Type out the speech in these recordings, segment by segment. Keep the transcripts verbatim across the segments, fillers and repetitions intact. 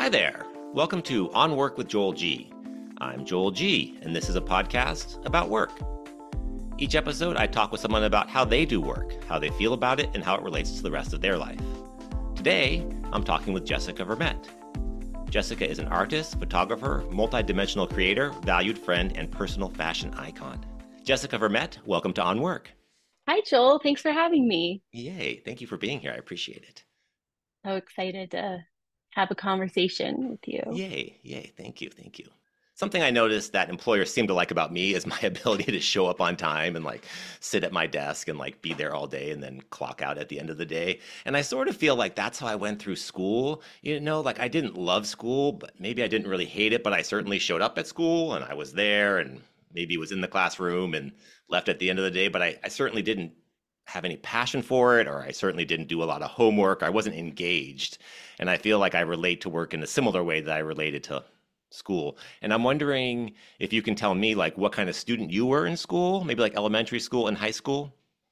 Hi there. Welcome to On Work with Joel G. I'm Joel G, and this is a podcast about work. Each episode, I talk with someone about how they do work, how they feel about it, and how it relates to the rest of their life. Today, I'm talking with Jessica Vermette. Jessica is an artist, photographer, multidimensional creator, valued friend, and personal fashion icon. Jessica Vermette, welcome to On Work. Hi, Joel. Thanks for having me. Yay, thank you for being here. I appreciate it. So excited to have a conversation with you. Yay, yay, thank you, thank you. Something I noticed that employers seem to like about me is my ability to show up on time and like sit at my desk and like be there all day and then clock out at the end of the day. And I sort of feel like that's how I went through school. You know, like I didn't love school, but maybe I didn't really hate it, but I certainly showed up at school and I was there and maybe was in the classroom and left at the end of the day, but I, I certainly didn't have any passion for it, or I certainly didn't do a lot of homework. I wasn't engaged. And I feel like I relate to work in a similar way that I related to school. And I'm wondering if you can tell me like what kind of student you were in school, maybe like elementary school and high school.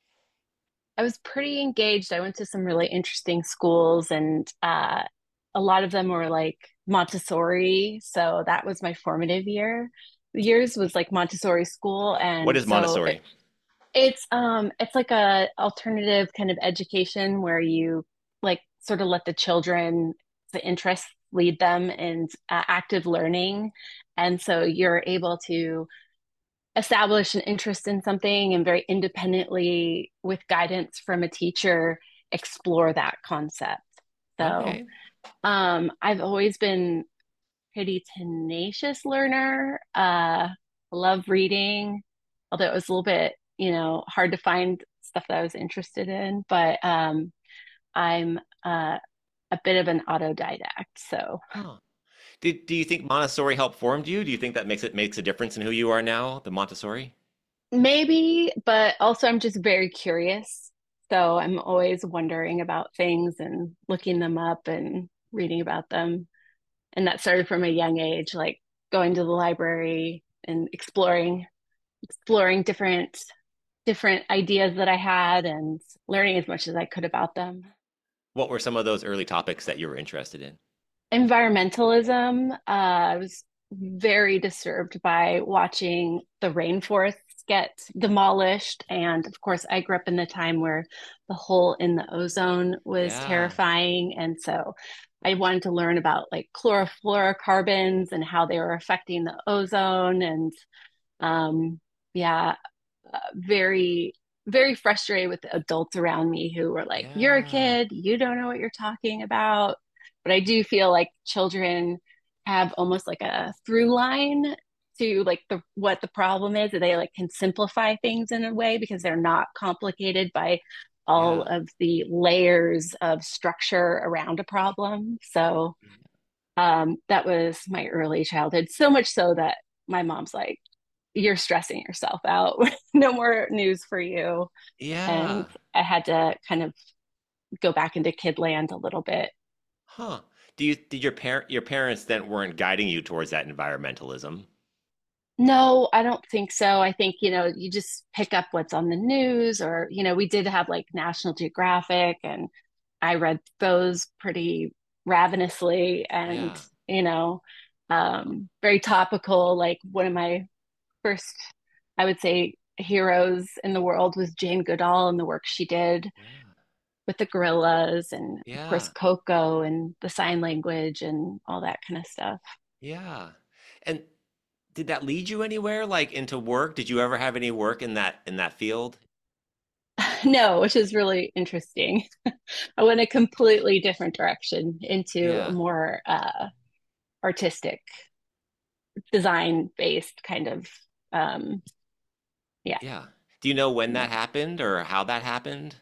I was pretty engaged. I went to some really interesting schools, and uh, a lot of them were like Montessori. So that was my formative year. Years was like Montessori school, What and is so it, Montessori? it's um it's like a alternative kind of education where you like sort of let the children, the interests lead them in uh, active learning, and so you're able to establish an interest in something and very independently with guidance from a teacher explore that concept. So Okay. um I've always been pretty tenacious learner. uh love reading, although it was a little bit, you know, hard to find stuff that I was interested in, but um I'm uh a bit of an autodidact. So Huh. Did, do you think Montessori helped formed you? Do you think that makes it makes a difference in who you are now, the Montessori? maybe, but also I'm just very curious. So I'm always wondering about things and looking them up and reading about them. And that started from a young age, like going to the library and exploring exploring different different ideas that I had and learning as much as I could about them. What were some of those early topics that you were interested in? Environmentalism, uh, I was very disturbed by watching the rainforests get demolished. And of course, I grew up in the time where the hole in the ozone was Yeah. terrifying. And so I wanted to learn about like chlorofluorocarbons and how they were affecting the ozone. And um, yeah, uh, very, very frustrated with the adults around me who were like, "You're a Yeah. kid, you don't know what you're talking about." But I do feel like children have almost like a through line to like the what the problem is, that they like can simplify things in a way because they're not complicated by all Yeah. of the layers of structure around a problem. So um, that was my early childhood, so much so that my mom's like, "You're stressing yourself out. No more news for you." And Yeah. I had to kind of go back into kid land a little bit. Huh. Do you did your parent your parents then weren't guiding you towards that environmentalism? No, I don't think so. I think, you know, you just pick up what's on the news, or, you know, we did have like National Geographic, and I read those pretty ravenously and, Yeah. you know, um, very topical. Like one of my first, I would say, heroes in the world was Jane Goodall and the work she did Yeah. with the gorillas, and of course Yeah. Coco and the sign language and all that kind of stuff. Yeah. And did that lead you anywhere, like into work? Did you ever have any work in that in that field? No, which is really interesting. I went a completely different direction into a Yeah. more uh, artistic, design based kind of. Um, yeah, Yeah. Do you know when yeah, that happened or how that happened?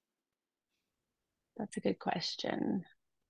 that's a good question.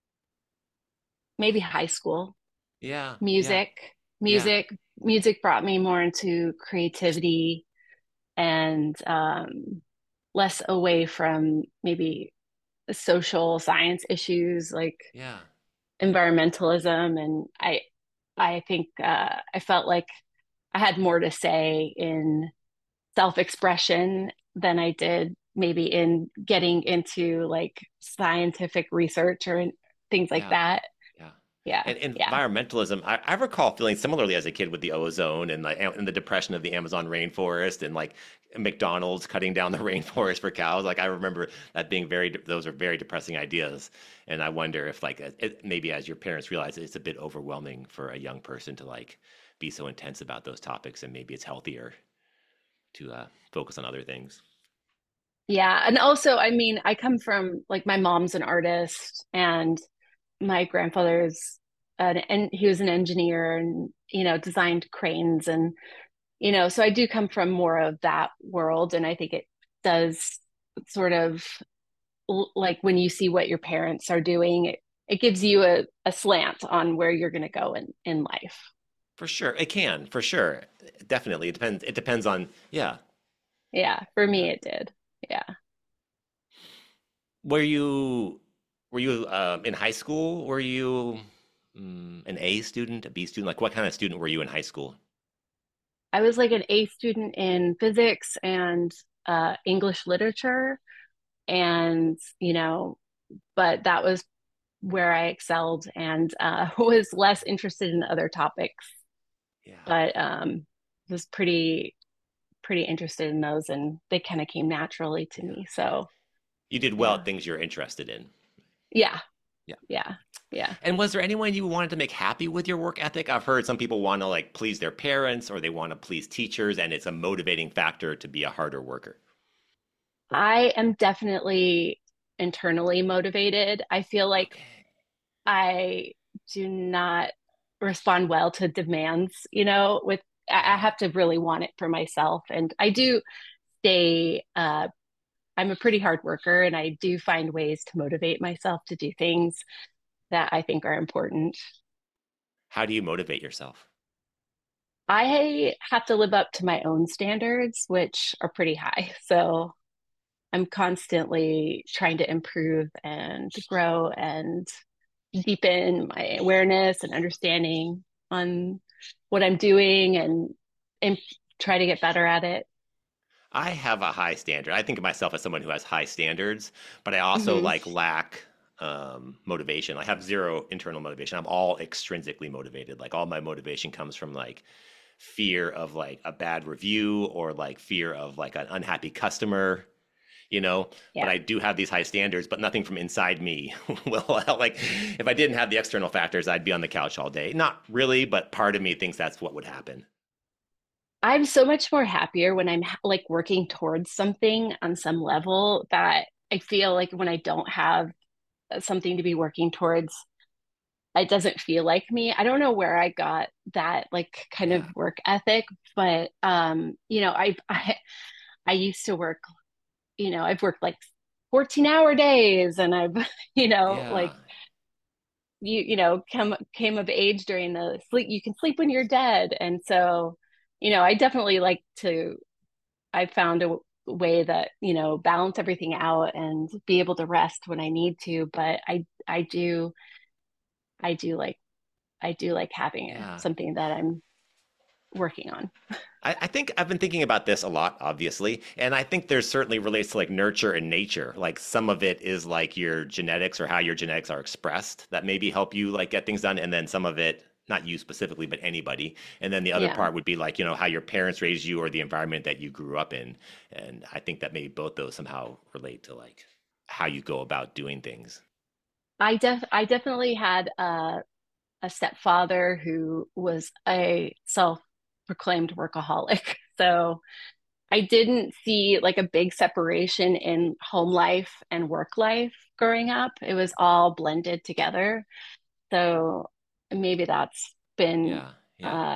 Maybe high school. Yeah. Yeah. Music, Yeah. music, music brought me more into creativity and um, less away from maybe social science issues like Yeah. environmentalism. And I, I think uh, I felt like I had more to say in self-expression than I did maybe in getting into like scientific research or in, things like Yeah. that. Yeah. Yeah. And Yeah. environmentalism, I, I recall feeling similarly as a kid with the ozone and like and the depression of the Amazon rainforest and like McDonald's cutting down the rainforest for cows. Like I remember that being very, those are very depressing ideas. And I wonder if like it, maybe as your parents realize it's a bit overwhelming for a young person to like be so intense about those topics, and maybe it's healthier to uh, focus on other things. Yeah. And also, I mean, I come from like my mom's an artist and my grandfather's an and he was an engineer and you know designed cranes and you know so I do come from more of that world and I think it does sort of like when you see what your parents are doing it, it gives you a, a slant on where you're going to go in in life. For sure, it can. For sure, definitely. It depends. It depends on. Yeah, Yeah, for yeah. me it did. Yeah. Were you were you um, in high school? Were you mm, an A student, a B student? Like, what kind of student were you in high school? I was like an A student in physics and uh, English literature and you know but that was where I excelled and uh, was less interested in other topics, Yeah, but um, was pretty pretty interested in those, and they kind of came naturally to yeah. me. So You did well yeah, at things you're interested in. yeah, Yeah. yeah, yeah. And was there anyone you wanted to make happy with your work ethic? I've heard some people want to like please their parents or they want to please teachers, and it's a motivating factor to be a harder worker. I am definitely internally motivated. I feel like Okay. I do not respond well to demands. You know, with I I Yeah. have to really want it for myself, and I do stay uh, I'm a pretty hard worker and I do find ways to motivate myself to do things that I think are important. How do you motivate yourself? I have to live up to my own standards, which are pretty high. So I'm constantly trying to improve and grow and deepen my awareness and understanding on what I'm doing and, and try to get better at it. I have a high standard. I think of myself as someone who has high standards, but I also Hmm. like lack um, motivation. I have zero internal motivation. I'm all extrinsically motivated. Like all my motivation comes from like fear of like a bad review or like fear of like an unhappy customer, you know. But Yeah. I do have these high standards, but nothing from inside me will like if I didn't have the external factors, I'd be on the couch all day. Not really, but part of me thinks that's what would happen. I'm so much more happier when I'm like working towards something on some level that I feel like when I don't have something to be working towards, it doesn't feel like me. I don't know where I got that like kind of Yeah. work ethic, but um, you know, I I I used to work, you know, I've worked like fourteen hour days and I've, you know, Yeah. like you you know, come came of age during the sleep you can sleep when you're dead. And so, you know, I definitely like to I found a way that, you know, balance everything out and be able to rest when I need to. But I, I do, I do like, I do like having a, Yeah. something that I'm working on. I, I think I've been thinking about this a lot, obviously, and I think there's certainly relates to like nurture and nature. Like some of it is like your genetics or how your genetics are expressed that maybe help you like get things done, and then some of it, not you specifically, but anybody. And then the other Yeah. part would be like, you know, how your parents raised you or the environment that you grew up in. And I think that maybe both those somehow relate to like how you go about doing things. I def, I definitely had a, a stepfather who was a self-proclaimed workaholic. So I didn't see like a big separation in home life and work life growing up. It was all blended together. So maybe that's been Yeah, yeah, uh,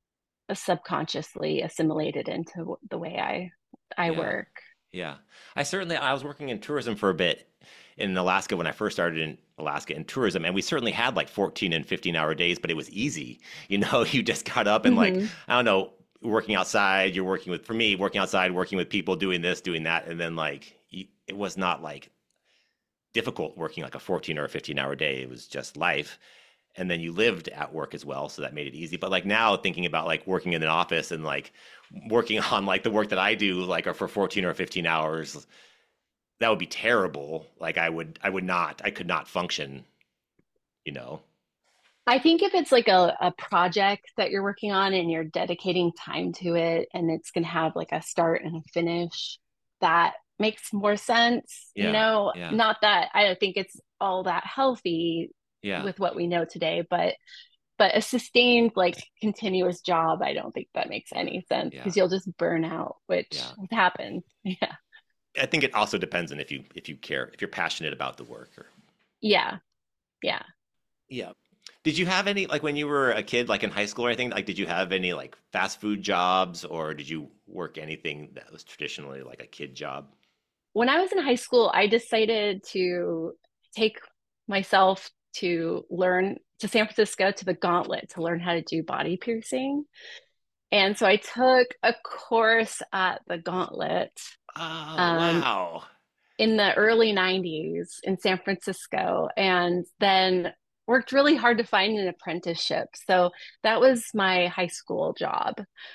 subconsciously assimilated into the way I I yeah. work. Yeah. I certainly I was working in tourism for a bit in Alaska when I first started in Alaska in tourism, and we certainly had like fourteen and fifteen hour days, but it was easy. You know, you just got up and like, Hmm. I don't know, working outside, you're working with for me, working outside, working with people doing this, doing that, and then like you, it was not like difficult working like a fourteen or a fifteen hour day. It was just life. And then you lived at work as well, so that made it easy. But like now thinking about like working in an office and like working on like the work that I do like for fourteen or fifteen hours, that would be terrible. Like I would I would not I could not function, you know. I think if it's like a, a project that you're working on and you're dedicating time to it and it's going to have like a start and a finish, that makes more sense. You Yeah. know, Yeah. not that I don't think it's all that healthy Yeah. with what we know today, but but a sustained like continuous job, I don't think that makes any sense Yeah. because you'll just burn out, which Yeah. happens. Yeah. I think it also depends on if you if you care, if you're passionate about the work or Yeah. Yeah. yeah. Did you have any like when you were a kid, like in high school or anything, like did you have any like fast food jobs or did you work anything that was traditionally like a kid job? When I was in high school, I decided to take myself to learn to San Francisco to the Gauntlet to learn how to do body piercing. And so I took a course at the Gauntlet Oh, um, wow. in the early nineties in San Francisco and then worked really hard to find an apprenticeship. So that was my high school job.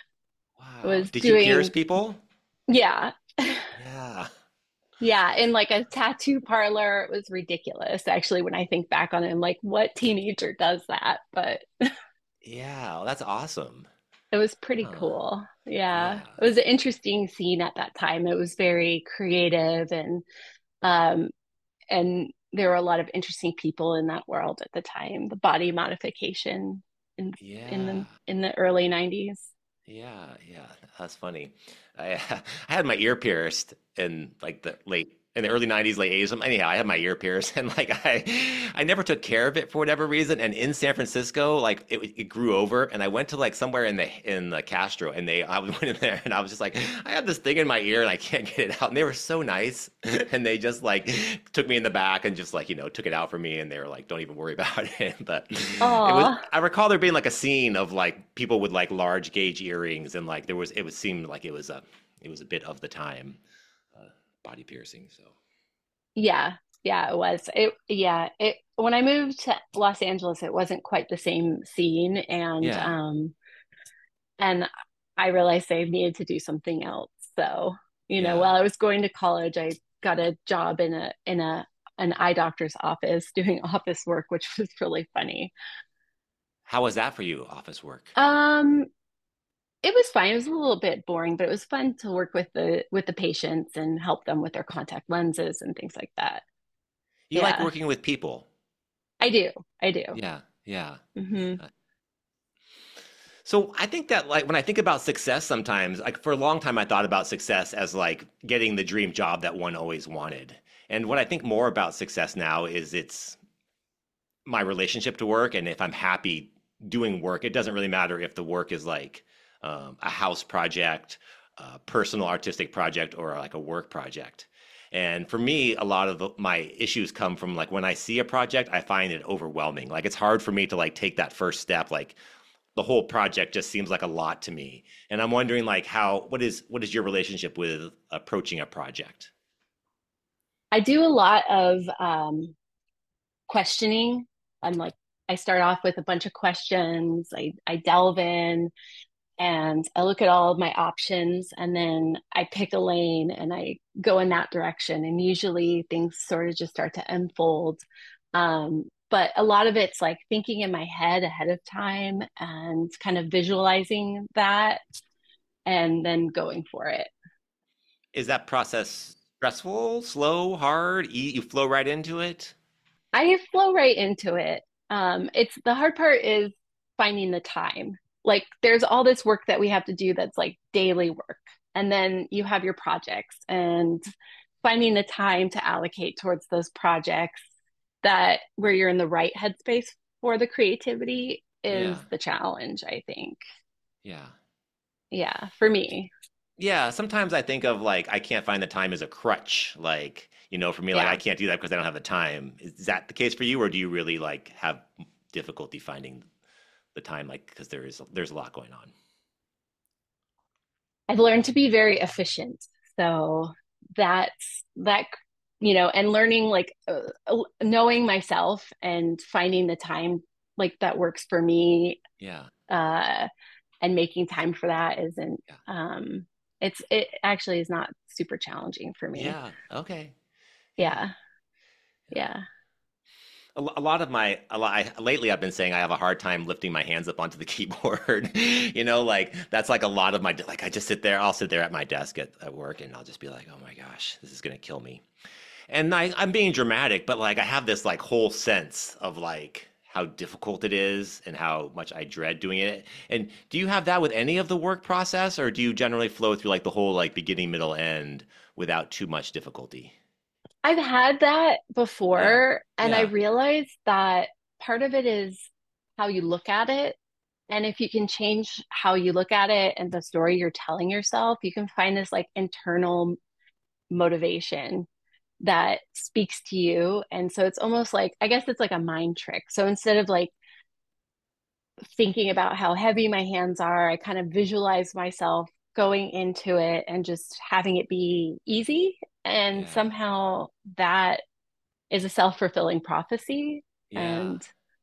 I Wow. was Did you pierce doing, people? yeah. Yeah. Yeah, in like a tattoo parlor. It was ridiculous. Actually, when I think back on it, I'm like, what teenager does that? But Yeah. Well, that's awesome. it was pretty Huh. cool. Yeah. Yeah. It was an interesting scene at that time. It was very creative and um and there were a lot of interesting people in that world at the time. The body modification in in Yeah. the in the early nineties. Yeah, yeah, that's funny. I I had my ear pierced in like the late in the early nineties, late eighties. Anyhow, I had my ear pierced and like I I never took care of it for whatever reason. And in San Francisco, like it, it grew over and I went to like somewhere in the in the Castro and they I went in there and I was just like I have this thing in my ear and I can't get it out. And they were so nice and they just like took me in the back and just like, you know, took it out for me and they were like, don't even worry about it. But it was Oh, I recall there being like a scene of like people with like large gauge earrings and like there was it would seem like it was a it was a bit of the time uh, body piercing. So yeah. Yeah, it was. It yeah, it when I moved to Los Angeles, it wasn't quite the same scene and yeah, um and I realized I needed to do something else. So, you know, yeah. while I was going to college, I got a job in a in a an eye doctor's office doing office work, which was really funny. How was that for you, office work? Um, it was fine. It was a little bit boring, but it was fun to work with the with the patients and help them with their contact lenses and things like that. You like Yeah, working with people? I do. I do. Yeah, yeah. Hmm. Uh, So I think that like when I think about success sometimes, like for a long time I thought about success as like getting the dream job that one always wanted. And what I think more about success now is it's my relationship to work and if I'm happy doing work, it doesn't really matter if the work is like um, a house project, a personal artistic project, or like a work project. And for me, a lot of the, my issues come from like when I see a project, I find it overwhelming. Like it's hard for me to like take that first step. Like the whole project just seems like a lot to me. And I'm wondering like how what is what is your relationship with approaching a project? I do a lot of um, questioning. I'm like, I start off with a bunch of questions. I I delve in and I look at all of my options and then I pick a lane and I go in that direction. And usually things sort of just start to unfold. Um, but a lot of it's like thinking in my head ahead of time and kind of visualizing that and then going for it. Is that process stressful, slow, hard? E- You flow right into it? I flow right into it. Um, it's the hard part is finding the time. Like there's all this work that we have to do that's like daily work. And then you have your projects and finding the time to allocate towards those projects that where you're in the right headspace for the creativity is Yeah, the challenge, I think. yeah. Yeah, for me. Yeah, sometimes I think of like I can't find the time as a crutch. Like, you know, for me, like I Yeah. can't do that because I don't have the time. Is that the case for you, or do you really like have difficulty finding the time? Like, because there is there's a lot going on. I've learned to be very efficient. So that's that, you know, and learning like uh, uh, knowing myself and finding the time like that works for me Yeah, uh, and making time for that isn't, yeah, um, it's, it actually is not super challenging for me. yeah. Okay, yeah, Yeah. yeah. Yeah. a, lo- a lot of my a lot, I, lately I've been saying I have a hard time lifting my hands up onto the keyboard. You know, like that's like a lot of my like I just sit there, I'll sit there at my desk at, at work and I'll just be like, oh my gosh, this is gonna kill me. And I, I'm being dramatic, but like I have this like whole sense of like how difficult it is and how much I dread doing it. And do you have that with any of the work process, or do you generally flow through like the whole like beginning, middle, end without too much difficulty? I've had that Yeah. before, and I Yeah. realized that part of it is how you look at it. And if you can change how you look at it and the story you're telling yourself, you can find this like internal motivation that speaks to you. And so it's almost like, I guess it's like a mind trick. So instead of like thinking about how heavy my hands are, I kind of visualize myself going into it and just having it be easy. And Yeah. somehow that is a self-fulfilling prophecy. Yeah. And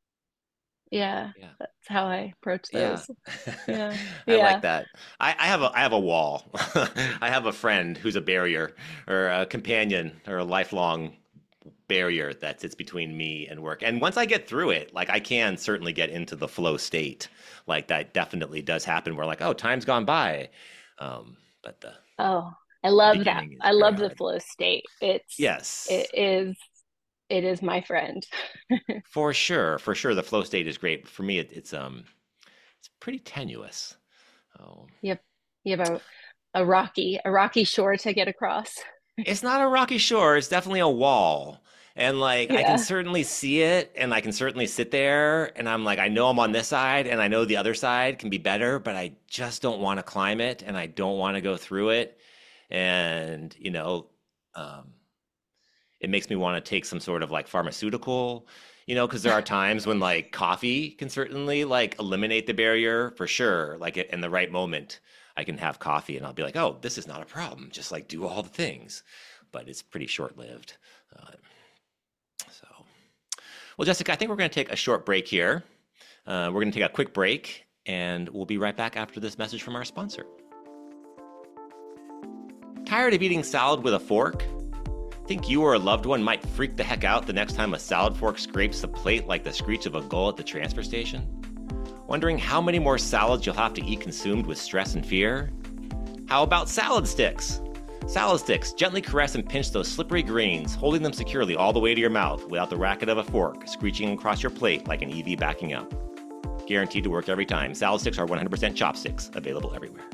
yeah, Yeah. that's how I approach Yeah. those. Yeah. I like Yeah. that. I, I have a I have a wall. I have a friend who's a barrier or a companion or a lifelong barrier that sits between me and work. And once I get through it, like I can certainly get into the flow state. Like that definitely does happen where like, oh, time's gone by. Um, but the Oh, I the love that. beginning is I very love the hard. flow state. It's it Yes. is it is my friend. For sure. For sure the flow state is great. But for me it, it's um it's pretty tenuous. Oh. You have you have a, a rocky a rocky shore to get across. It's not a rocky shore. It's definitely a wall. And like I can Yeah. certainly see it and I can certainly sit there and I'm like I know I'm on this side and I know the other side can be better, but I just don't want to climb it and I don't want to go through it. And you know, um it makes me want to take some sort of like pharmaceutical, you know, because there are times when like coffee can certainly like eliminate the barrier for sure. Like in the right moment, I can have coffee and I'll be like, oh, this is not a problem. Just like do all the things. But it's pretty short lived. Uh, so, well, Jessica, I think we're going to take a short break here. Uh, we're going to take a quick break and we'll be right back after this message from our sponsor. Tired of eating salad with a fork? Think you or a loved one might freak the heck out the next time a salad fork scrapes the plate like the screech of a gull at the transfer station? Wondering how many more salads you'll have to eat consumed with stress and fear? How about salad sticks? Salad sticks gently caress and pinch those slippery greens, holding them securely all the way to your mouth without the racket of a fork screeching across your plate like an E V backing up. Guaranteed to work every time. Salad sticks are one hundred percent chopsticks, available everywhere.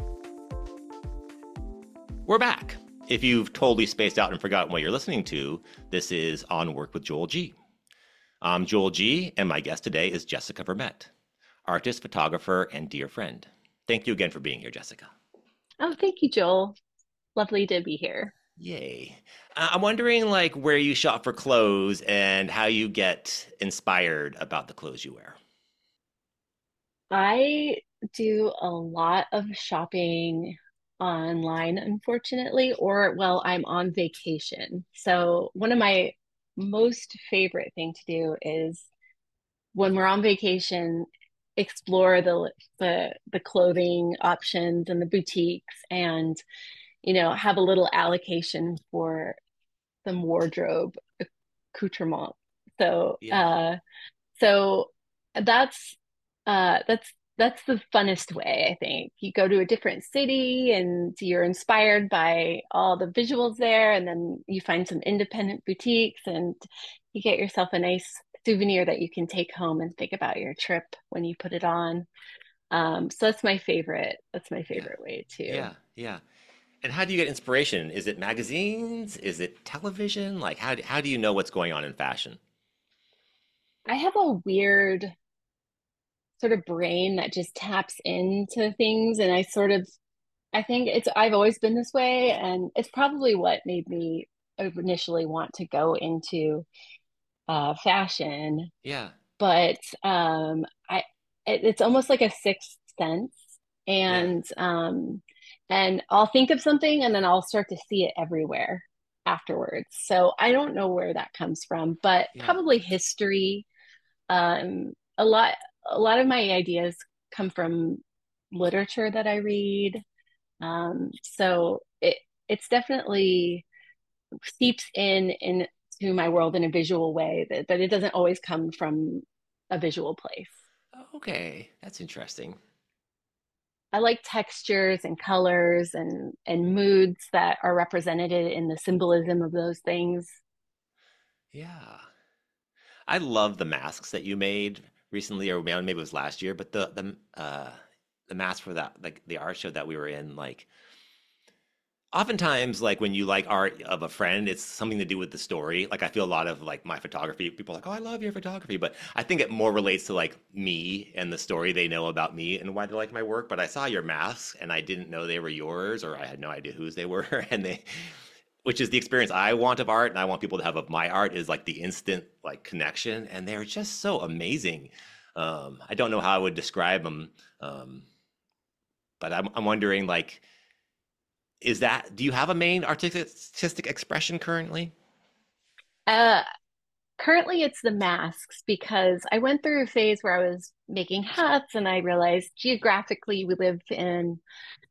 We're back. If you've totally spaced out and forgotten what you're listening to, this is On Work with Joel G. I'm Joel G, and my guest today is Jessica Vermette, artist, photographer, and dear friend. Thank you again for being here, Jessica. Oh, thank you, Joel. Lovely to be here. Yay. Uh, I'm wondering like where you shop for clothes and how you get inspired about the clothes you wear. I do a lot of shopping online, unfortunately, or well, I'm on vacation. So one of my most favorite thing to do is when we're on vacation, explore the the the clothing options and the boutiques and you know have a little allocation for some wardrobe accoutrement. So Yeah. uh so that's uh that's that's the funnest way, I think. You go to a different city and you're inspired by all the visuals there, and then you find some independent boutiques and you get yourself a nice souvenir that you can take home and think about your trip when you put it on. Um, so that's my favorite. That's my Yeah. favorite way too. Yeah. Yeah. And how do you get inspiration? Is it magazines? Is it television? Like how do, how do you know what's going on in fashion? I have a weird sort of brain that just taps into things, and I sort of I think it's I've always been this way, and it's probably what made me initially want to go into uh, fashion. Yeah. But um, I it, it's almost like a sixth sense, Yeah. and um, and I'll think of something, and then I'll start to see it everywhere afterwards. So I don't know where that comes from, but Yeah. probably history. Um, a lot a lot of my ideas come from literature that I read. Um, so it it's definitely seeps in in to my world in a visual way that, that it doesn't always come from a visual place. Okay, that's interesting. I like textures and colors and and moods that are represented in the symbolism of those things. Yeah. I love the masks that you made recently, or maybe it was last year, but the the uh the mask for that, like the art show that we were in, like oftentimes like when you like art of a friend, it's something to do with the story. Like I feel a lot of like my photography, people are like, oh, I love your photography, but I think it more relates to like me and the story they know about me and why they like my work. But I saw your masks and I didn't know they were yours, or I had no idea whose they were. And they, which is the experience I want of art and I want people to have of my art, is like the instant like connection, and they're just so amazing. um I don't know how I would describe them. um but i'm, I'm wondering, like, is that, do you have a main artistic artistic expression currently? Uh, Currently, it's the masks because I went through a phase where I was making hats and I realized geographically we live in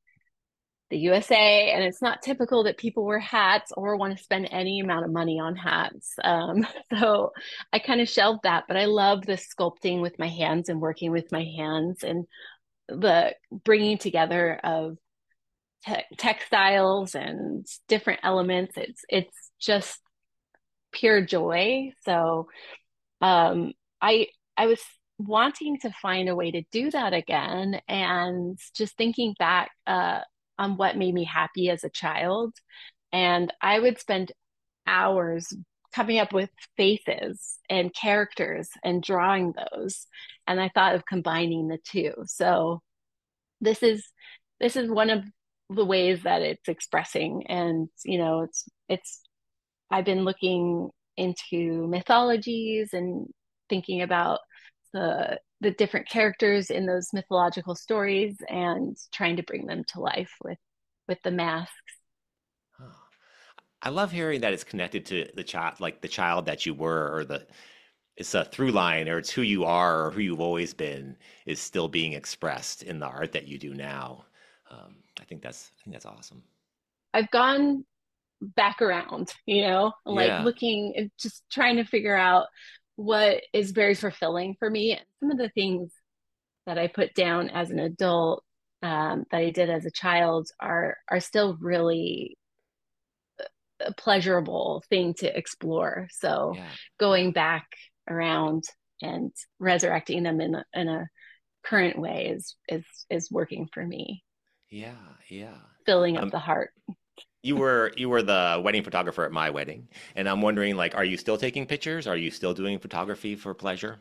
the U S A and it's not typical that people wear hats or want to spend any amount of money on hats. Um, so I kind of shelved that, but I love the sculpting with my hands and working with my hands and the bringing together of te textiles and different elements. It's it's just pure joy. So um, I I was wanting to find a way to do that again, and just thinking back uh, on what made me happy as a child, and I would spend hours coming up with faces and characters and drawing those, and I thought of combining the two. So this is this is one of the ways that it's expressing, and you know, it's it's I've been looking into mythologies and thinking about the the different characters in those mythological stories and trying to bring them to life with with the masks. Oh. I love hearing that it's connected to the child, like the child that you were, or the, it's a through line, or it's who you are, or who you've always been, is still being expressed in the art that you do now. Um, I think that's I think that's awesome. I've gone back around, you know, like Yeah. looking, just trying to figure out what is very fulfilling for me. And some of the things that I put down as an adult um, that I did as a child are are still really a pleasurable thing to explore. So Yeah. Yeah. going back around and resurrecting them in a, in a current way is is is working for me, Yeah. Yeah. filling up Um, the heart. you were you were the wedding photographer at my wedding, and I'm wondering, like, are you still taking pictures? Are you still doing photography for pleasure?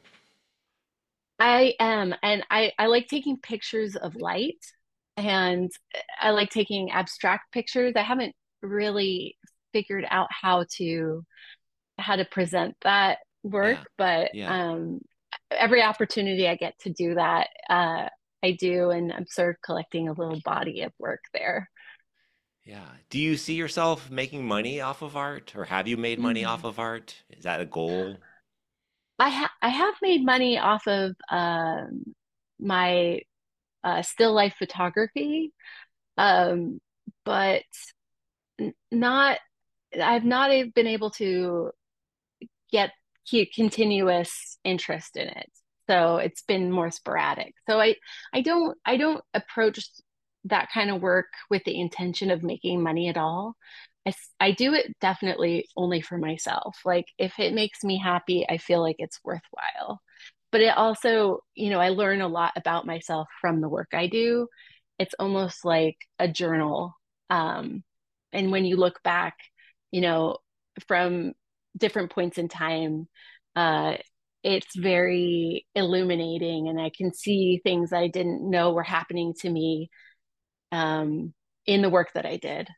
I am, and I I like taking pictures of light, and I like taking abstract pictures. I haven't really figured out how to how to present that work, Yeah. but Yeah. um, every opportunity I get to do that, uh, I do, and I'm sort of collecting a little body of work there. Yeah. Do you see yourself making money off of art, or have you made money off Mm. of art? Is that a goal? I ha I have made money off of um, my uh, still life photography, um, but n- not. I've not been able to get continuous interest in it. So it's been more sporadic. So I I don't I don't approach that kind of work with the intention of making money at all. I, I do it definitely only for myself. Like if it makes me happy, I feel like it's worthwhile. But it also, you know, I learn a lot about myself from the work I do. It's almost like a journal. Um, and when you look back, you know, from different points in time, uh, it's very illuminating, and I can see things I didn't know were happening to me um, in the work that I did.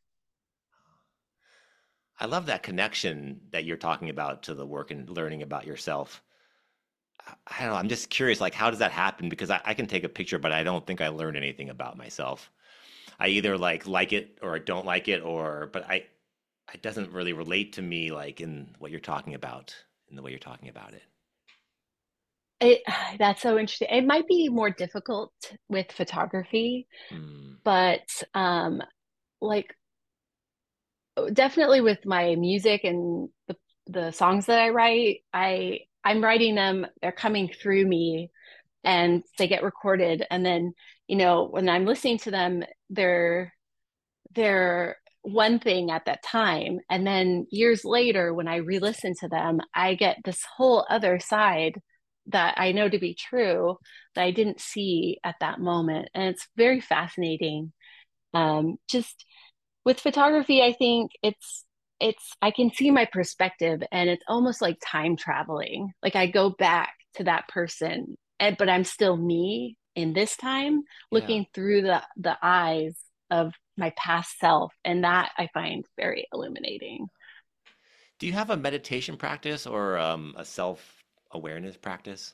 I love that connection that you're talking about to the work and learning about yourself. I I don't know. I'm just curious, like, how does that happen? Because I, I can take a picture, but I don't think I learned anything about myself. I either like like it or I don't like it, or but I it doesn't really relate to me, like in what you're talking about, in the way you're talking about it. It, that's so interesting. It might be more difficult with photography, Hmm. but um, like definitely with my music and the the songs that I write, I I'm writing them, they're coming through me and they get recorded. And then, you know, when I'm listening to them, they're they're one thing at that time. And then years later, when I re-listen to them, I get this whole other side that I know to be true that I didn't see at that moment. And it's very fascinating. Um, just with photography, I think it's it's I can see my perspective and it's almost like time traveling. Like I go back to that person, and but I'm still me in this time, Yeah. looking through the the eyes of my past self, and that I find very illuminating. Do you have a meditation practice or um, a self-awareness practice?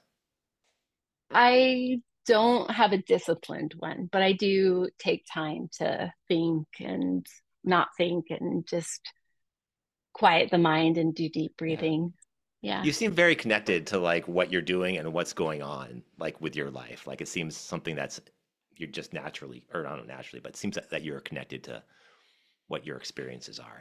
I don't have a disciplined one, but I do take time to think and not think and just quiet the mind and do deep Yeah. breathing. Yeah. You seem very connected to like what you're doing and what's going on, like with your life. Like it seems something that's you're just naturally, or not naturally, but it seems that, that you're connected to what your experiences are.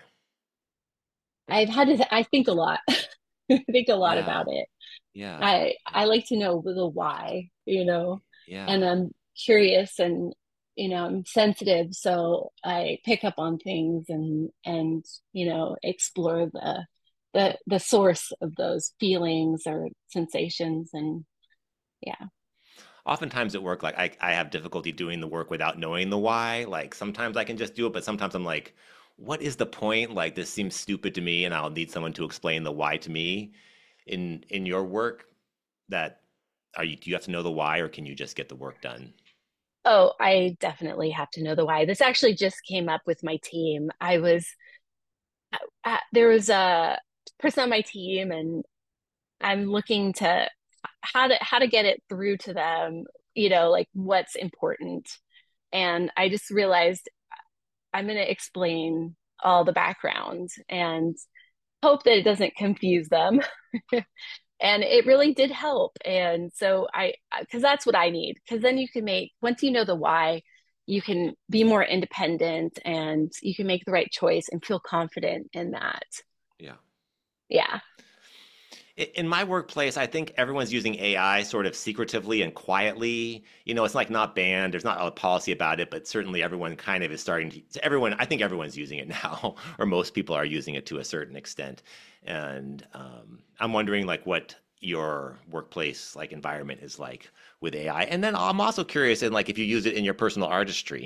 I've had to, I think a lot. I think a lot Yeah. about it. Yeah. I I Yeah. like to know the why, you know, and Yeah. I'm curious and you know, I'm sensitive, so I pick up on things and and you know, explore the the the source of those feelings or sensations and yeah. Oftentimes at work, like I, I have difficulty doing the work without knowing the why. Like sometimes I can just do it, but sometimes I'm like, what is the point? Like this seems stupid to me, and I'll need someone to explain the why to me. In in your work, that are you do you have to know the why, or can you just get the work done? Oh, I definitely have to know the why. This actually just came up with my team. I was uh, there was a person on my team and I'm looking to how to how to get it through to them, you know, like what's important. And I just realized I'm going to explain all the background and hope that it doesn't confuse them. And it really did help. And so I, because that's what I need, because then you can make, once you know the why, you can be more independent and you can make the right choice and feel confident in that. Yeah. Yeah. In my workplace, I think everyone's using A I sort of secretively and quietly. You know, it's like not banned. There's not a policy about it, but certainly everyone kind of is starting to. Everyone, I think everyone's using it now, or most people are using it to a certain extent. And um, I'm wondering, like, what your workplace like environment is like with A I. And then I'm also curious, in like, if you use it in your personal artistry.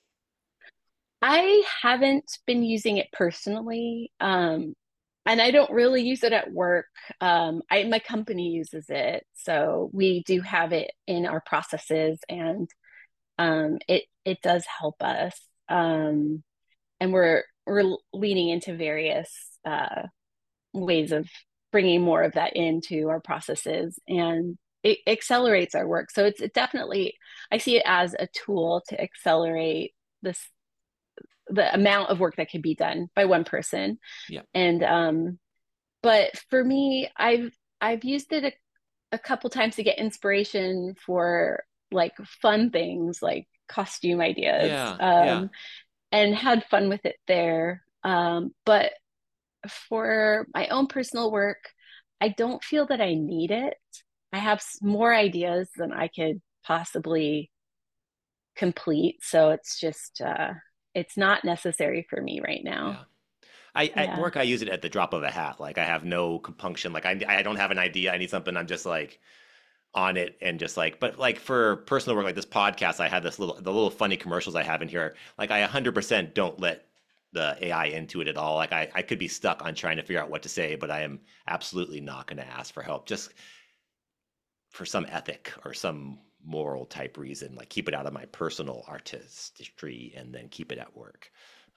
I haven't been using it personally. Um, and I don't really use it at work. Um, I, my company uses it. So we do have it in our processes and um, it, it does help us. Um, and we're, we're leaning into various uh, ways of bringing more of that into our processes and it accelerates our work. So it's it definitely, I see it as a tool to accelerate this the amount of work that can be done by one person. Yeah. And um, but for me, I've I've used it a, a couple times to get inspiration for like fun things like costume ideas, Yeah. Yeah. um, and had fun with it there. Um, but for my own personal work, I don't feel that I need it. I have more ideas than I could possibly complete, so it's just uh, it's not necessary for me right now. Yeah. I at Yeah. work I use it at the drop of a hat. Like I have no compunction. Like I I don't have an idea. I need something. I'm just like on it and just like but like for personal work like this podcast I have this little the little funny commercials I have in here like I one hundred percent don't let the A I into it at all like I, I could be stuck on trying to figure out what to say but I am absolutely not going to ask for help just for some ethic or some moral type reason like keep it out of my personal artistry and then keep it at work.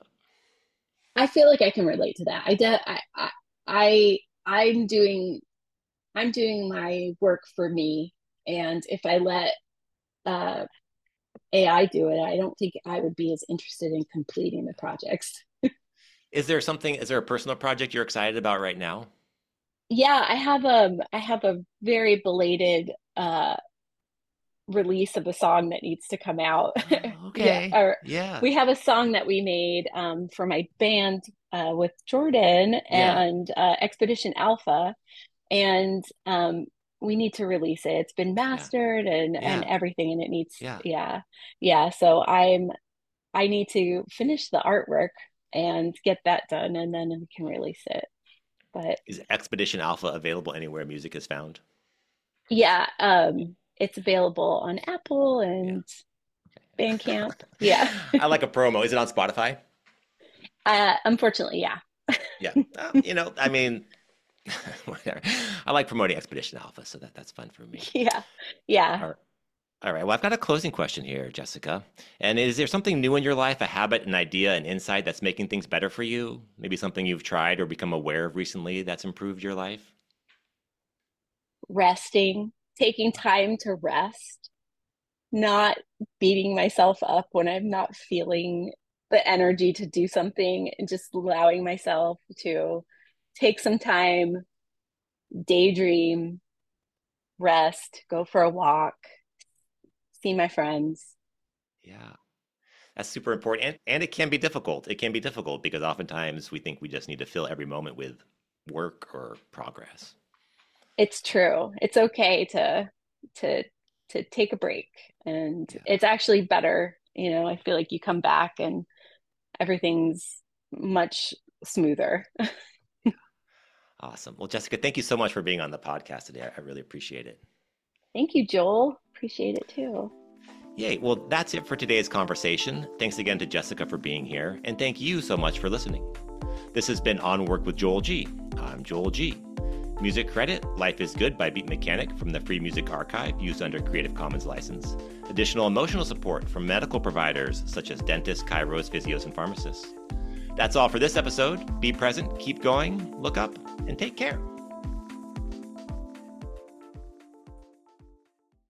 I feel like I can relate to that. I, de- I, I, I, I'm doing, I'm doing my work for me, and if I let uh, A I do it, I don't think I would be as interested in completing the projects. Is there something is there a personal project you're excited about right now? Yeah, I have um, I have a very belated uh release of a song that needs to come out. Oh, Yeah, okay. or Yeah. we have a song that we made um for my band uh, with Jordan Yeah, and uh, Expedition Alpha, and um, we need to release it. It's been yeah, mastered and and yeah, everything, and it needs, yeah. yeah, yeah. So I'm I need to finish the artwork and get that done, and then we can release it. But Is Expedition Alpha available anywhere music is found? yeah, um, it's available on Apple Yeah. and Bandcamp. Yeah. I like a promo. Is it on Spotify? Uh, unfortunately, yeah. Yeah. Uh, you know, I mean, whatever. I like promoting Expedition Alpha, so that that's fun for me. Yeah. Yeah. All right. All right. Well, I've got a closing question here, Jessica. And is there something new in your life, a habit, an idea, an insight that's making things better for you? Maybe something you've tried or become aware of recently that's improved your life? Resting, taking time to rest, not beating myself up when I'm not feeling the energy to do something, and just allowing myself to take some time, daydream, rest, go for a walk, see my friends. Yeah. That's super important. And, and it can be difficult. It can be difficult because oftentimes we think we just need to fill every moment with work or progress. It's true. It's okay to to to take a break, and Yeah. it's actually better. You know, I feel like you come back and everything's much smoother. Yeah. Awesome. Well, Jessica, thank you so much for being on the podcast today. I, I really appreciate it. Thank you, Joel. Appreciate it too. Yay. Well, that's it for today's conversation. Thanks again to Jessica for being here. And thank you so much for listening. This has been On Work with Joel G. I'm Joel G. Music credit, Life is Good by Beat Mechanic from the Free Music Archive used under Creative Commons license. Additional emotional support from medical providers such as dentists, chiros, physios, and pharmacists. That's all for this episode. Be present, keep going, look up, and take care.